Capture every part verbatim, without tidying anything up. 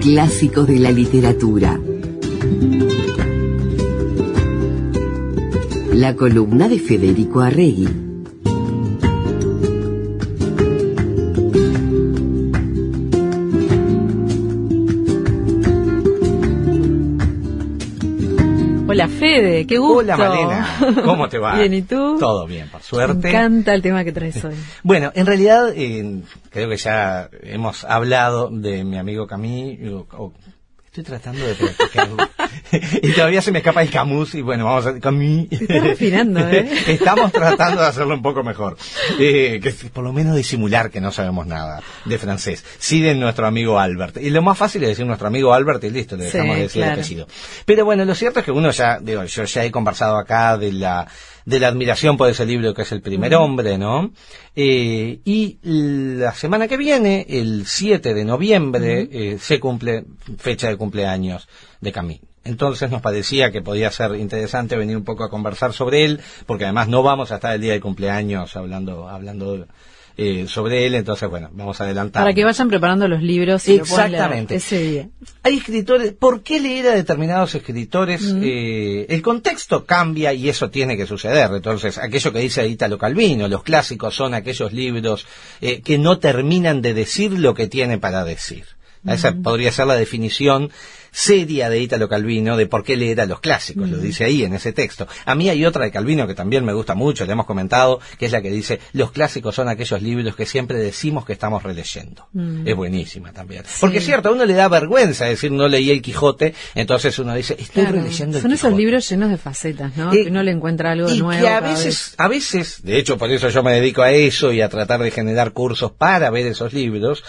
Clásicos de la literatura. La columna de Federico Arregui. Hola Fede, qué gusto. Hola Malena, ¿cómo te va? Bien, ¿y tú? Todo bien, por suerte. Me encanta el tema que traes hoy. Bueno, en realidad eh, creo que ya hemos hablado de mi amigo Camus. O, o, estoy tratando de practicarlo. Y todavía se me escapa el Camus y bueno, vamos a Camus. Te estás refinando, ¿eh? Estamos tratando de hacerlo un poco mejor. Eh, que por lo menos disimular que no sabemos nada de francés. Sí de nuestro amigo Albert. Y lo más fácil es decir nuestro amigo Albert y listo, le dejamos Sí, de decir claro. el apellido. Pero bueno, lo cierto es que uno ya, digo, yo ya he conversado acá de la de la admiración por ese libro que es El primer hombre, ¿no? Eh, y la semana que viene, el siete de noviembre, uh-huh. eh, se cumple fecha de cumpleaños de Camus. Entonces nos parecía que podía ser interesante venir un poco a conversar sobre él, porque además no vamos a estar el día de cumpleaños hablando hablando eh, sobre él, entonces bueno, vamos a adelantar. Para que vayan preparando los libros y exactamente lo puedan leer ese día. Hay escritores, ¿por qué leer a determinados escritores? Mm. Eh, el contexto cambia y eso tiene que suceder. Entonces, aquello que dice Italo Calvino, los clásicos son aquellos libros eh, que no terminan de decir lo que tiene para decir. Esa mm. podría ser la definición seria de Italo Calvino de por qué leer a los clásicos, mm. lo dice ahí en ese texto. A mí hay otra de Calvino que también me gusta mucho, le hemos comentado, que es la que dice, los clásicos son aquellos libros que siempre decimos que estamos releyendo. Mm. Es buenísima también. Sí. Porque es cierto, a uno le da vergüenza decir no leí el Quijote, entonces uno dice, estoy claro, releyendo el son Quijote. Son esos libros llenos de facetas, ¿no? Eh, que uno le encuentra algo y nuevo. Y que a veces, vez. a veces, de hecho por eso yo me dedico a eso y a tratar de generar cursos para ver esos libros,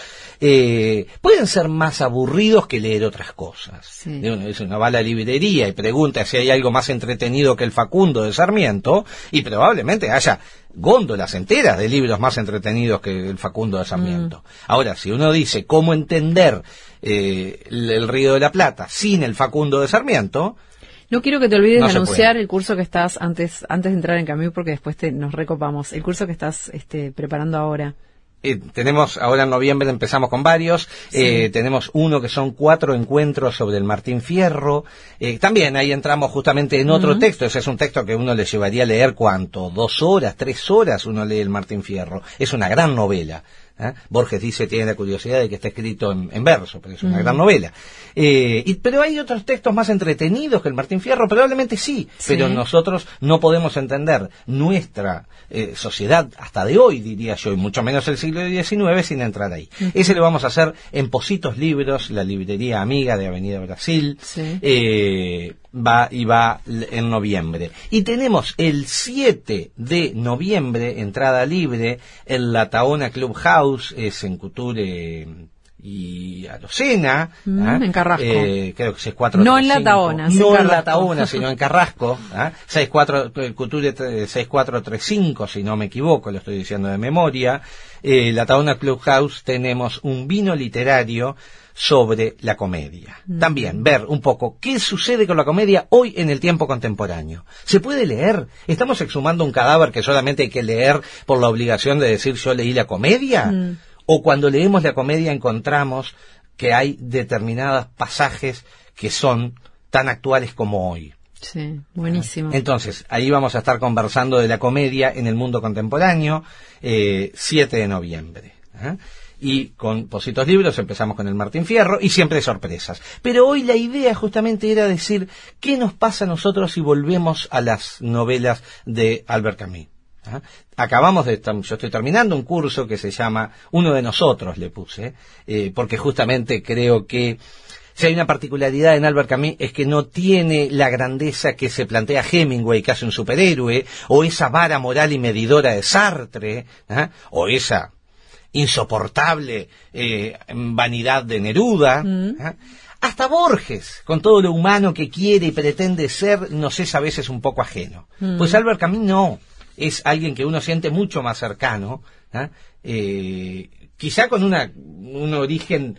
eh, pueden ser más aburridos que leer otras cosas. Sí. Uno dice, uno va a la librería y pregunta si hay algo más entretenido que el Facundo de Sarmiento, y probablemente haya góndolas enteras de libros más entretenidos que el Facundo de Sarmiento. Mm. Ahora, si uno dice cómo entender eh, el, el Río de la Plata sin el Facundo de Sarmiento... No quiero que te olvides no de anunciar puede. el curso que estás, antes antes de entrar en Camus, porque después te, nos recopamos, el curso que estás este, preparando ahora. Eh, tenemos, ahora en noviembre empezamos con varios, sí. eh, tenemos uno que son cuatro encuentros sobre el Martín Fierro, eh, también ahí entramos justamente en otro uh-huh. texto, ese es un texto que uno le llevaría a leer ¿cuánto? Dos horas, tres horas uno lee el Martín Fierro, es una gran novela. ¿Eh? Borges dice, tiene la curiosidad de que está escrito en, en verso, pero es una uh-huh. gran novela. Eh, y, pero hay otros textos más entretenidos que el Martín Fierro, probablemente sí, sí. pero nosotros no podemos entender nuestra eh, sociedad hasta de hoy, diría yo, y mucho menos el siglo diecinueve, sin entrar ahí. Uh-huh. Ese lo vamos a hacer en Positos Libros, la librería amiga de Avenida Brasil. Sí. Eh, va y va en noviembre. Y tenemos el siete de noviembre, entrada libre, en la Taona Clubhouse, es en Couture y Arocena. Mm, ¿eh? En Carrasco. Eh, creo que seis cuatro No en la Taona. No en la Taona, sino en Carrasco. ¿eh? seis cuatro, Couture seis cuatro tres cinco, si no me equivoco, lo estoy diciendo de memoria. Eh, la Taona Clubhouse tenemos un vino literario sobre la comedia. Mm. También ver un poco qué sucede con la comedia hoy en el tiempo contemporáneo. ¿Se puede leer? ¿Estamos exhumando un cadáver que solamente hay que leer por la obligación de decir yo leí la comedia? Mm. ¿O cuando leemos la comedia encontramos que hay determinados pasajes que son tan actuales como hoy? Sí, buenísimo. Entonces, ahí vamos a estar conversando de la comedia en el mundo contemporáneo, eh, siete de noviembre. ¿eh? Y con Positos Libros empezamos con el Martín Fierro y siempre sorpresas. Pero hoy la idea justamente era decir qué nos pasa a nosotros si volvemos a las novelas de Albert Camus. ¿Ah? Acabamos de, yo estoy terminando un curso que se llama Uno de Nosotros, le puse, eh, porque justamente creo que si hay una particularidad en Albert Camus es que no tiene la grandeza que se plantea Hemingway, que hace un superhéroe, o esa vara moral y medidora de Sartre, ¿ah? o esa insoportable eh, vanidad de Neruda, mm. ¿eh? hasta Borges, con todo lo humano que quiere y pretende ser, nos es a veces un poco ajeno. Mm. Pues Albert Camus no, es alguien que uno siente mucho más cercano, ¿eh? Eh, quizá con una un origen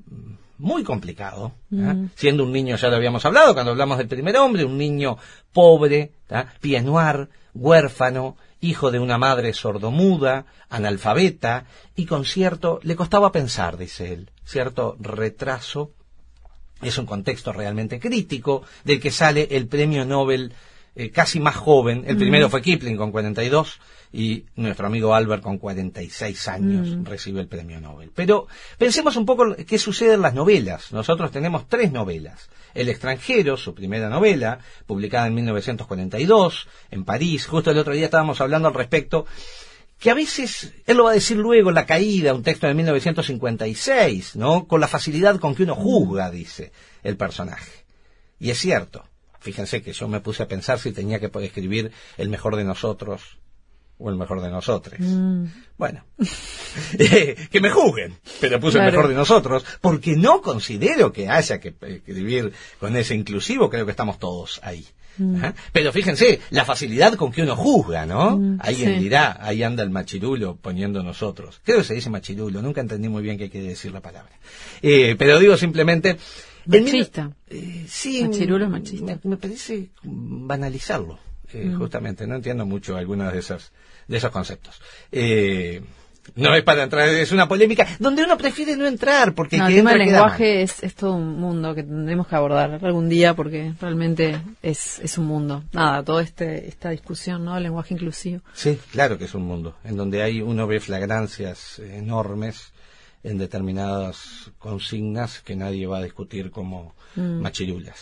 muy complicado, ¿eh? mm. siendo un niño, ya lo habíamos hablado cuando hablamos del primer hombre, un niño pobre, ¿eh? pied noir, huérfano, hijo de una madre sordomuda, analfabeta, y con cierto, le costaba pensar, dice él, cierto retraso Es un contexto realmente crítico del que sale el premio Nobel eh, casi más joven. El mm. primero fue Kipling con cuarenta y dos y nuestro amigo Albert con cuarenta y seis años mm. recibe el premio Nobel. Pero pensemos un poco qué sucede en las novelas. Nosotros tenemos tres novelas. El extranjero, su primera novela, publicada en mil novecientos cuarenta y dos en París. Justo el otro día estábamos hablando al respecto, que a veces, él lo va a decir luego, La caída, un texto de mil novecientos cincuenta y seis, ¿no? Con la facilidad con que uno juzga, dice el personaje. Y es cierto. Fíjense que yo me puse a pensar si tenía que poder escribir El mejor de nosotros o El mejor de nosotros. Mm. Bueno, que me juzguen, pero puse claro. El mejor de nosotros, porque no considero que haya que escribir con ese inclusivo, creo que estamos todos ahí. Mm. Pero fíjense, la facilidad con que uno juzga, ¿no? Mm, Alguien sí. dirá, ahí anda el machirulo poniendo nosotros. Creo que se dice machirulo, nunca entendí muy bien qué quiere decir la palabra. Eh, pero digo simplemente... Machista. Eh, sí, machirulo es machista. Me, me parece banalizarlo, eh, mm. justamente. No entiendo mucho algunos de esos, de esos conceptos. Eh... No es para entrar, es una polémica donde uno prefiere no entrar, porque no, que el tema entra del queda lenguaje es, es todo un mundo que tendremos que abordar algún día, porque realmente es, es un mundo. Nada, toda este, esta discusión, ¿no? El lenguaje inclusivo. Sí, claro que es un mundo, en donde hay uno ve flagrancias enormes en determinadas consignas que nadie va a discutir como mm. machirulas.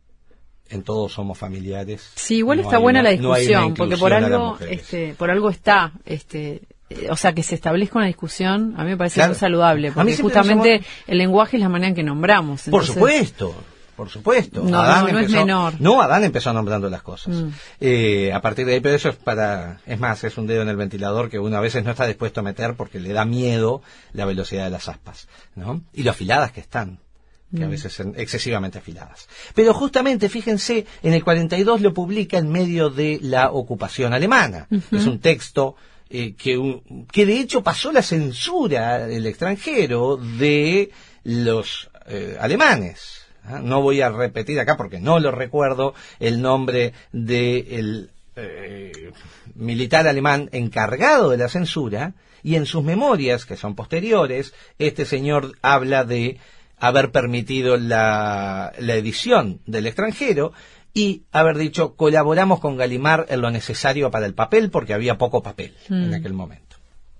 En todos somos familiares. Sí, igual no está buena una, la discusión, no porque por algo, este, por algo está, este, o sea, que se establezca una discusión, a mí me parece claro. muy saludable, porque justamente somos... el lenguaje es la manera en que nombramos. Entonces... Por supuesto, por supuesto. No, Adán no, no empezó, es menor. No, Adán empezó nombrando las cosas. Mm. Eh, a partir de ahí, pero eso es para, es más, es un dedo en el ventilador que uno a veces no está dispuesto a meter porque le da miedo la velocidad de las aspas, ¿no? Y lo afiladas que están. que a veces son excesivamente afiladas. Pero justamente, fíjense, en el cuarenta y dos lo publica en medio de la ocupación alemana. Uh-huh. Es un texto eh, que, un, que de hecho pasó la censura del extranjero de los eh, alemanes. ¿Ah? No voy a repetir acá porque no lo recuerdo el nombre del eh, militar alemán encargado de la censura, y en sus memorias, que son posteriores, este señor habla de haber permitido la, la edición del extranjero y haber dicho, colaboramos con Gallimard en lo necesario para el papel, porque había poco papel mm. en aquel momento.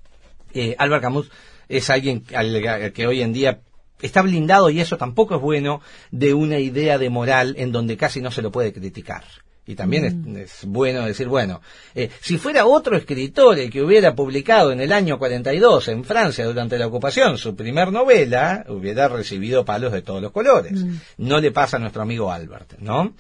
Eh, Albert Camus es alguien al, al que hoy en día está blindado, y eso tampoco es bueno, de una idea de moral en donde casi no se lo puede criticar. Y también mm. es, es bueno decir, bueno, eh, si fuera otro escritor el que hubiera publicado en el año cuarenta y dos en Francia durante la ocupación su primer novela, hubiera recibido palos de todos los colores. Mm. No le pasa a nuestro amigo Albert, ¿no?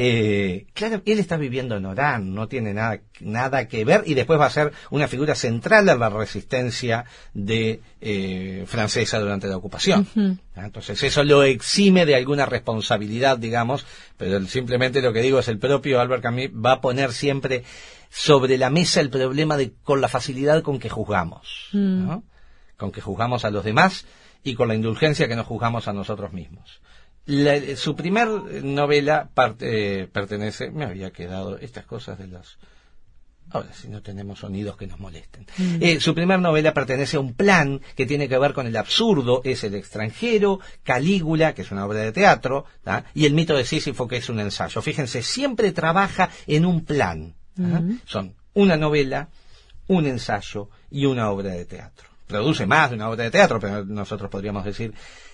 Eh, claro, él está viviendo en Orán, no tiene nada, nada que ver, y después va a ser una figura central en la resistencia de eh, francesa durante la ocupación. Uh-huh. Entonces eso lo exime de alguna responsabilidad, digamos, pero simplemente lo que digo es el propio Albert Camus va a poner siempre sobre la mesa el problema de con la facilidad con que juzgamos, mm. ¿no? Con que juzgamos a los demás y con la indulgencia que nos juzgamos a nosotros mismos. La, su primer novela parte, eh, pertenece, me había quedado estas cosas de los... Ahora, si no tenemos sonidos que nos molesten. Mm. Eh, su primer novela pertenece a un plan que tiene que ver con el absurdo, es El extranjero, Calígula, que es una obra de teatro, ¿tá? Y El mito de Sísifo, que es un ensayo. Fíjense, siempre trabaja en un plan. Mm. Son una novela, un ensayo y una obra de teatro. Produce más de una obra de teatro, pero nosotros podríamos decir...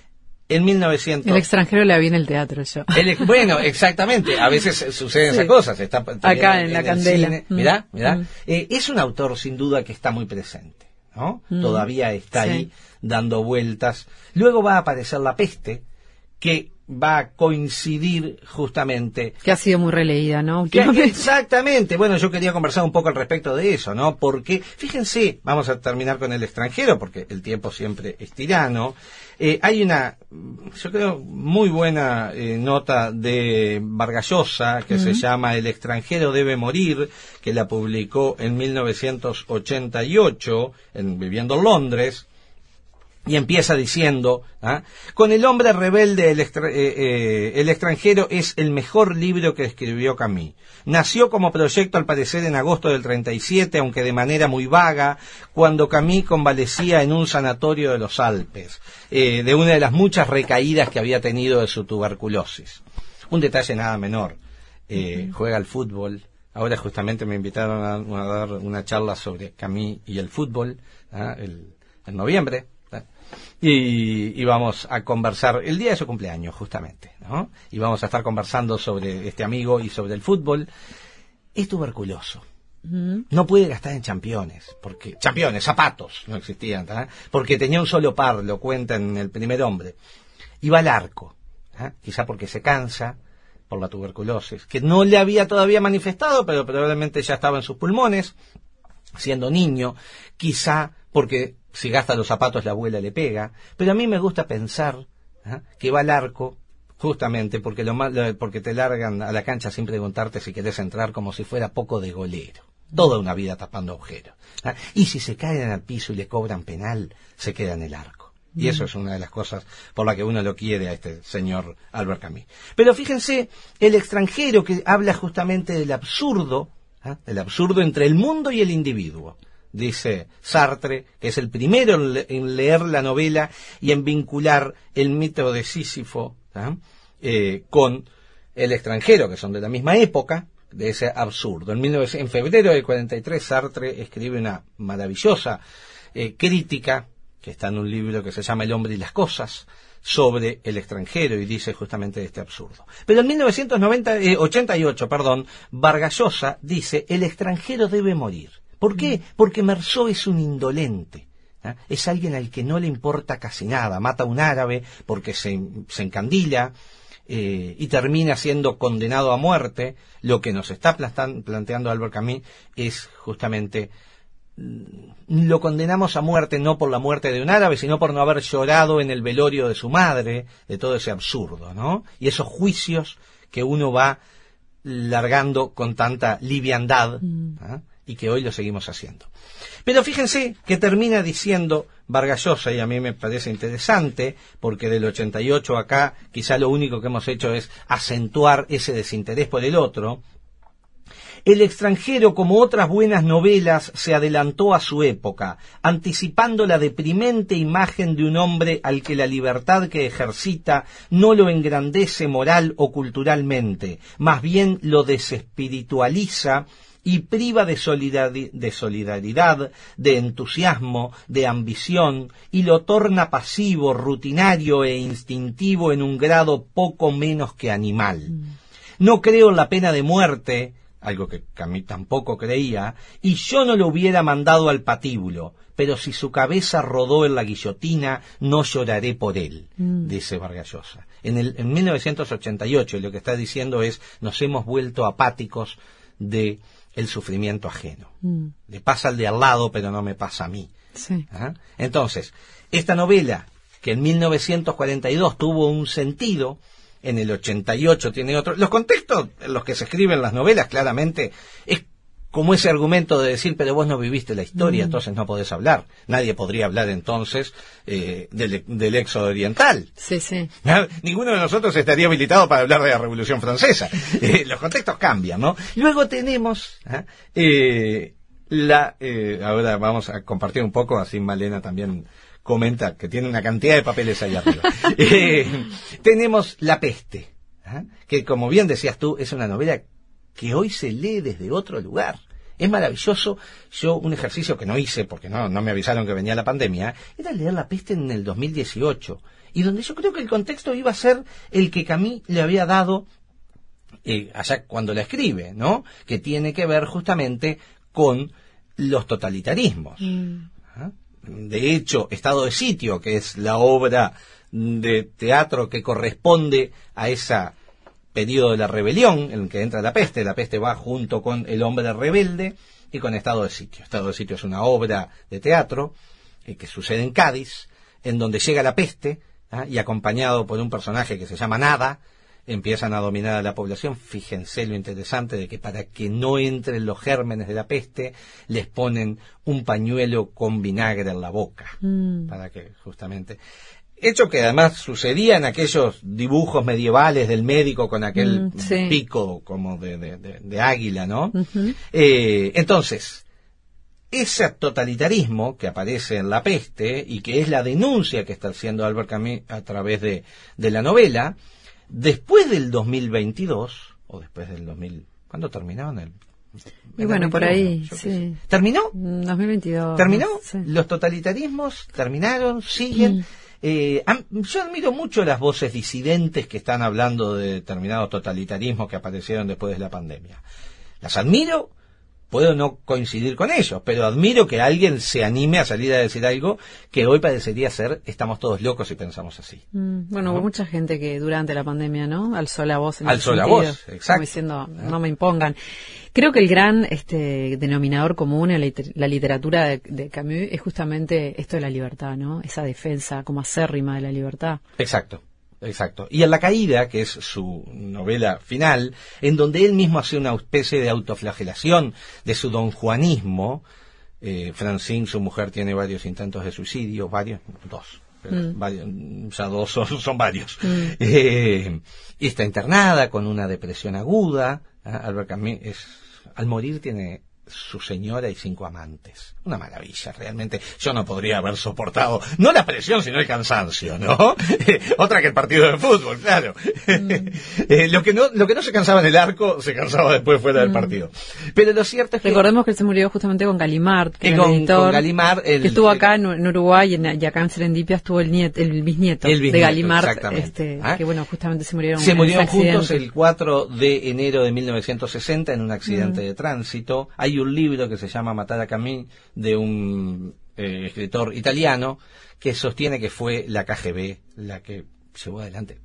En mil novecientos... El extranjero le viene el teatro, yo. El, bueno, exactamente. A veces suceden sí. esas cosas. Está acá en, en la candela. Cine. Mm. Mirá, mirá. Mm. Eh, es un autor, sin duda, que está muy presente, ¿no? Mm. Todavía está sí. ahí dando vueltas. Luego va a aparecer La peste, que va a coincidir justamente... Que ha sido muy releída, ¿no? Que, exactamente. Bueno, yo quería conversar un poco al respecto de eso, ¿no? Porque, fíjense, vamos a terminar con El extranjero, porque el tiempo siempre es tirano. Eh, hay una, yo creo, muy buena eh, nota de Vargas Llosa que uh-huh. se llama El extranjero debe morir, que la publicó en mil novecientos ochenta y ocho, en, viviendo en Londres, Y empieza diciendo, ¿ah? Con el hombre rebelde, el, extra, eh, eh, el extranjero es el mejor libro que escribió Camus. Nació como proyecto al parecer en agosto del treinta y siete, aunque de manera muy vaga, cuando Camus convalecía en un sanatorio de los Alpes, eh, de una de las muchas recaídas que había tenido de su tuberculosis. Un detalle nada menor, eh, uh-huh. juega al fútbol. Ahora justamente me invitaron a, a dar una charla sobre Camus y el fútbol, ¿ah? el, en noviembre. Y, y vamos a conversar el día de su cumpleaños justamente, ¿no? Y vamos a estar conversando sobre este amigo y sobre el fútbol. Es tuberculoso, uh-huh. no puede gastar en championes, porque championes, zapatos no existían, ¿eh? Porque tenía un solo par, lo cuenta en El primer hombre, y va al arco, ¿eh? Quizá porque se cansa por la tuberculosis, que no le había todavía manifestado, pero probablemente ya estaba en sus pulmones, siendo niño, quizá porque si gasta los zapatos la abuela le pega, pero a mí me gusta pensar ¿eh? que va al arco justamente porque lo mal, porque te largan a la cancha sin preguntarte si querés entrar, como si fuera poco de golero, toda una vida tapando agujeros, ¿eh? Y si se caen al piso y le cobran penal, se queda en el arco. Y eso es una de las cosas por la que uno lo quiere a este señor Albert Camus. Pero fíjense, el extranjero, que habla justamente del absurdo, ¿eh? del absurdo entre el mundo y el individuo. Dice Sartre, que es el primero en, le- en leer la novela y en vincular el mito de Sísifo ¿eh? Eh, con el extranjero, que son de la misma época, de ese absurdo. En, mil novecientos, en febrero del cuarenta y tres, Sartre escribe una maravillosa eh, crítica, que está en un libro que se llama El hombre y las cosas, sobre el extranjero, y dice justamente de este absurdo. Pero en mil novecientos ochenta y ocho, perdón, Vargas Llosa dice, el extranjero debe morir. ¿Por qué? Porque Meursault es un indolente, ¿eh? Es alguien al que no le importa casi nada, mata a un árabe porque se, se encandila eh, y termina siendo condenado a muerte. Lo que nos está plantan, planteando Albert Camus es justamente, lo condenamos a muerte no por la muerte de un árabe, sino por no haber llorado en el velorio de su madre, de todo ese absurdo, ¿no? Y esos juicios que uno va largando con tanta liviandad, ¿eh? Y que hoy lo seguimos haciendo. Pero fíjense que termina diciendo Vargas Llosa, y a mí me parece interesante, porque del ochenta y ocho acá quizá lo único que hemos hecho es acentuar ese desinterés por el otro. El extranjero, como otras buenas novelas, se adelantó a su época, anticipando la deprimente imagen de un hombre al que la libertad que ejercita no lo engrandece moral o culturalmente, más bien lo desespiritualiza y priva de, solidari- de solidaridad, de entusiasmo, de ambición, y lo torna pasivo, rutinario e instintivo en un grado poco menos que animal. Mm. No creo en la pena de muerte, algo que Camus tampoco creía, y yo no lo hubiera mandado al patíbulo, pero si su cabeza rodó en la guillotina, no lloraré por él, mm. dice Vargas Llosa. En, el, en mil novecientos ochenta y ocho, lo que está diciendo es, nos hemos vuelto apáticos de el sufrimiento ajeno. Mm. Le pasa al de al lado, pero no me pasa a mí. Sí. ¿Ah? Entonces, esta novela, que en mil novecientos cuarenta y dos tuvo un sentido, en el ochenta y ocho tiene otro. Los contextos en los que se escriben las novelas, claramente, es como ese argumento de decir, pero vos no viviste la historia, mm. entonces no podés hablar. Nadie podría hablar entonces eh, del, del éxodo oriental. Sí, sí. ¿No? Ninguno de nosotros estaría habilitado para hablar de la Revolución Francesa. Eh, los contextos cambian, ¿no? Luego tenemos ¿eh? Eh, la... Eh, ahora vamos a compartir un poco, así Malena también comenta, que tiene una cantidad de papeles ahí arriba. eh, tenemos La peste, ¿eh? que como bien decías tú, es una novela que hoy se lee desde otro lugar. Es maravilloso. Yo, un ejercicio que no hice, porque no, no me avisaron que venía la pandemia, era leer La peste en el dos mil dieciocho, y donde yo creo que el contexto iba a ser el que Camus le había dado eh, allá cuando la escribe, ¿no? Que tiene que ver justamente con los totalitarismos. Mm. ¿Ah? De hecho, Estado de Sitio, que es la obra de teatro que corresponde a esa periodo de la rebelión en el que entra la peste. La peste va junto con El hombre rebelde y con Estado de Sitio. Estado de Sitio es una obra de teatro eh, que sucede en Cádiz, en donde llega la peste, ¿ah? y acompañado por un personaje que se llama Nada, empiezan a dominar a la población. Fíjense lo interesante de que para que no entren los gérmenes de la peste, les ponen un pañuelo con vinagre en la boca, mm. para que justamente... Hecho que además sucedía en aquellos dibujos medievales del médico con aquel mm, sí. pico como de, de, de, de águila, ¿no? Uh-huh. Eh, entonces, ese totalitarismo que aparece en La Peste y que es la denuncia que está haciendo Albert Camus a través de, de la novela, después del dos mil veintidós, o después del dos mil... ¿Cuándo terminaron el...? Y bueno, por ahí, sí. ¿Terminó? dos mil veintidós. ¿Terminó? Sí. Los totalitarismos terminaron, siguen... Mm. Eh, yo admiro mucho las voces disidentes que están hablando de determinados totalitarismos que aparecieron después de la pandemia. Las admiro, puedo no coincidir con ellos, pero admiro que alguien se anime a salir a decir algo que hoy parecería ser estamos todos locos y pensamos así. Mm, bueno, ¿no? Hubo mucha gente que durante la pandemia, ¿no? Alzó la voz. En Alzó la voz, exacto. Como diciendo, no me impongan. Creo que el gran este, denominador común en la, la literatura de, de Camus es justamente esto de la libertad, ¿no? Esa defensa como acérrima de la libertad. Exacto, exacto. Y en La Caída, que es su novela final, en donde él mismo hace una especie de autoflagelación de su donjuanismo, eh, Francine, su mujer, tiene varios intentos de suicidio, varios, dos. Mm. Varios, ya dos son, son varios. Mm. Eh, y está internada con una depresión aguda. ¿eh? Albert Camus es... Al morir tiene su señora y cinco amantes. Una maravilla, realmente. Yo no podría haber soportado, no la presión, sino el cansancio, ¿no? Otra que el partido de fútbol, claro. Mm. eh, lo que no lo que no se cansaba en el arco, se cansaba después fuera del mm. partido. Pero lo cierto es que... Recordemos que él se murió justamente con Gallimard, que, que era con, el editor, con Gallimard, el, que estuvo acá en, en Uruguay, y, en, y acá en Serendipia estuvo el, nieto, el bisnieto el bisnieto, de Gallimard, este, ¿ah? que bueno, justamente se murieron Se murieron juntos el cuatro de enero de mil novecientos sesenta en un accidente mm. de tránsito. Hay un libro que se llama Matar a Camus, de un eh, escritor italiano, que sostiene que fue la K G B la que llevó adelante.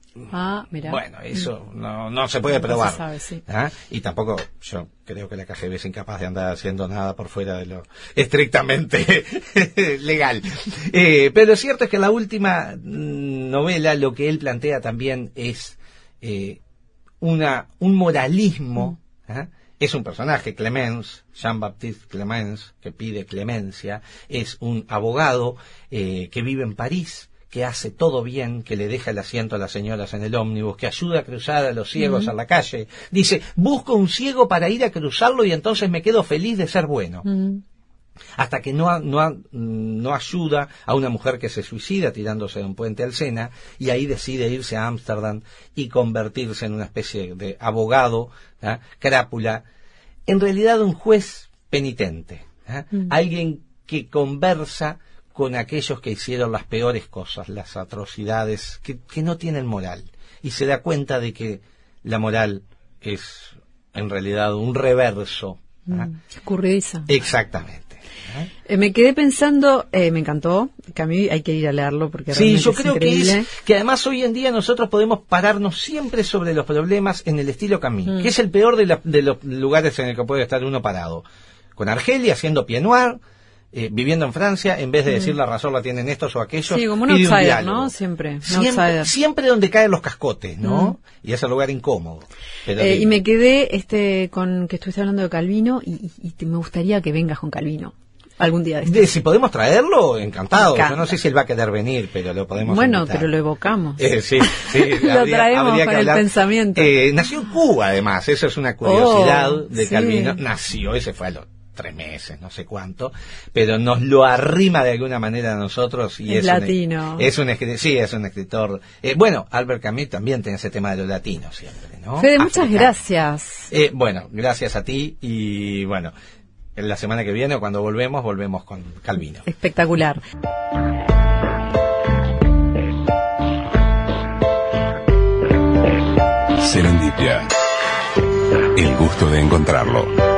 Ah, mira. Bueno, eso mm. no, no se puede probar. No se sabe, sí. ¿Ah? Y tampoco yo creo que la K G B es incapaz de andar haciendo nada por fuera de lo estrictamente legal. Eh, pero lo cierto es que la última novela lo que él plantea también es eh, una un moralismo. Mm. ¿Ah? Es un personaje, Clemens, Jean-Baptiste Clemens, que pide clemencia, es un abogado eh, que vive en París, que hace todo bien, que le deja el asiento a las señoras en el ómnibus, que ayuda a cruzar a los ciegos uh-huh. a la calle. Dice, busco un ciego para ir a cruzarlo y entonces me quedo feliz de ser bueno. Uh-huh. Hasta que no, no, no ayuda a una mujer que se suicida tirándose de un puente al Sena, y ahí decide irse a Ámsterdam y convertirse en una especie de abogado, ¿eh? crápula, en realidad un juez penitente, ¿eh? mm. alguien que conversa con aquellos que hicieron las peores cosas, las atrocidades, que, que no tienen moral, y se da cuenta de que la moral es en realidad un reverso. ¿eh? Mm. Escurridiza. Exactamente. Eh, me quedé pensando, eh, me encantó, que a mí hay que ir a leerlo porque sí, yo es creo increíble. que es que además hoy en día nosotros podemos pararnos siempre sobre los problemas en el estilo Camus, mm. que es el peor de, la, de los lugares en el que puede estar uno parado. Con Argelia haciendo pied noir, eh, viviendo en Francia, en vez de mm. decir la razón la tienen estos o aquellos. Sí, como un outsider, ¿no? Siempre. Siempre, outsider. Siempre donde caen los cascotes, ¿no? Mm. Y es el lugar incómodo. Pero eh, y me quedé este con que estuviste hablando de Calvino y, y, y te, me gustaría que vengas con Calvino. Algún día de, de Si podemos traerlo, encantado. Yo no sé si él va a querer venir, pero lo podemos Bueno, invitar. Pero lo evocamos. Eh, sí, sí. Lo habría, traemos habría con el pensamiento. Eh, nació en Cuba, además. Eso es una curiosidad oh, de sí. Calvino. Nació, ese fue a los tres meses, no sé cuánto. Pero nos lo arrima de alguna manera a nosotros. Y es, es latino. Un, es un escritor, sí, es un escritor. Eh, bueno, Albert Camus también tiene ese tema de los latinos siempre, ¿no? Fede, muchas gracias. Eh, bueno, gracias a ti y bueno... La semana que viene, o cuando volvemos, volvemos con Calvino. Espectacular. Serendipia. El gusto de encontrarlo.